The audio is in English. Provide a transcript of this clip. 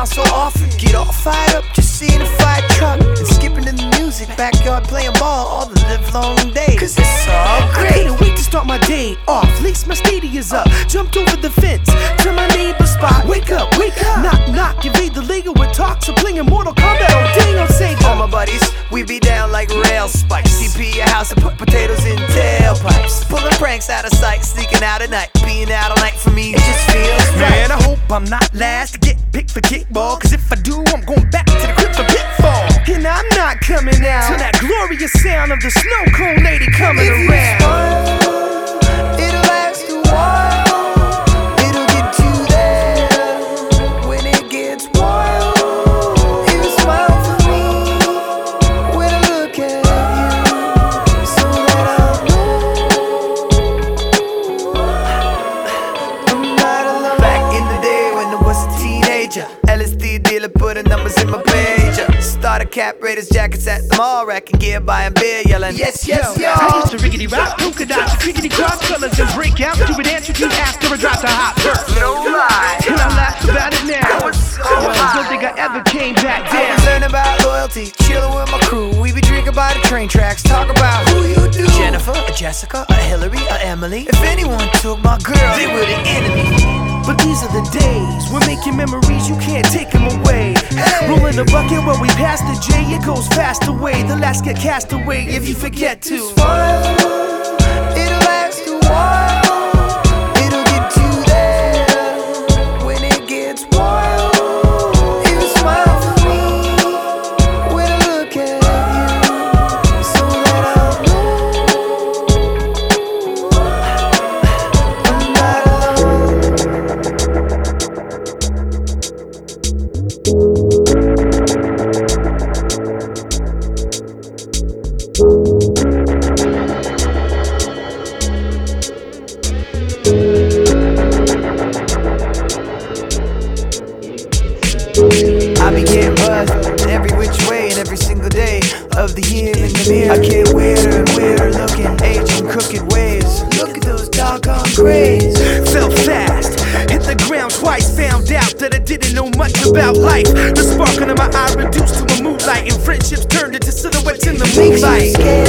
around so often. Get all fired up, just seeing a fire truck and skipping in the music, backyard playing ball all the live long day. Cause it's all great. I couldn't wait to start my day off. Laced my stadiums up, jumped over the fence to my neighbor's spot. Wake up, knock, knock. Invade the Lego with talks of playing Mortal Kombat all day on Sega. All my buddies, we be down like rail spikes. CP your house and put potatoes in tailpipes. Pulling pranks out of sight, sneaking out at night. Being out all night for me, it just feels right. Man, I hope I'm not last to get picked for kickball. Cause if I do, I'm going back to the crib for pitfall. And I'm not coming out till that glorious sound of the snow cone lady coming if around. It'll last a while. It'll get you there when it gets wild. It'll smile for me when I look at you, so that I know I'm not alone. Back in the day when I was a teenager, LSD dealer putting numbers in my pager. Started cap raiders jackets at the mall, racking gear, buying beer, yelling yes, yes, yo. I used to riggedy rock, polka dots, and crickety cross colors and break out to an answer to after I dropped a hot verse. No lie, and I laugh about it now. I was so high. Don't think I ever came back I down. was learning about loyalty, chilling with my crew. We be drinking by the train tracks, talk about who you do. Jennifer, a Jessica, a Hillary, a Emily. If anyone took my girl, they were the enemy. But these are the days, we're making memories, you can't take them away. Hey. Rolling the bucket when we pass the J, it goes fast away. The last get cast away if you forget to. It's fun, it'll last a while. It'll get you there when it gets wild. It'll smile for me when I look at you, so that I know I'm not alone. I be getting buzzed every which way and every single day of the year in the mirror. I get weirder and weirder looking, aging crooked ways. Look at those doggone grays. Fell fast, hit the ground twice. Found out that I didn't know much about life. The sparkle in my eye reduced to a moonlight, and friendships turned into silhouettes in the Makes you moonlight. scared.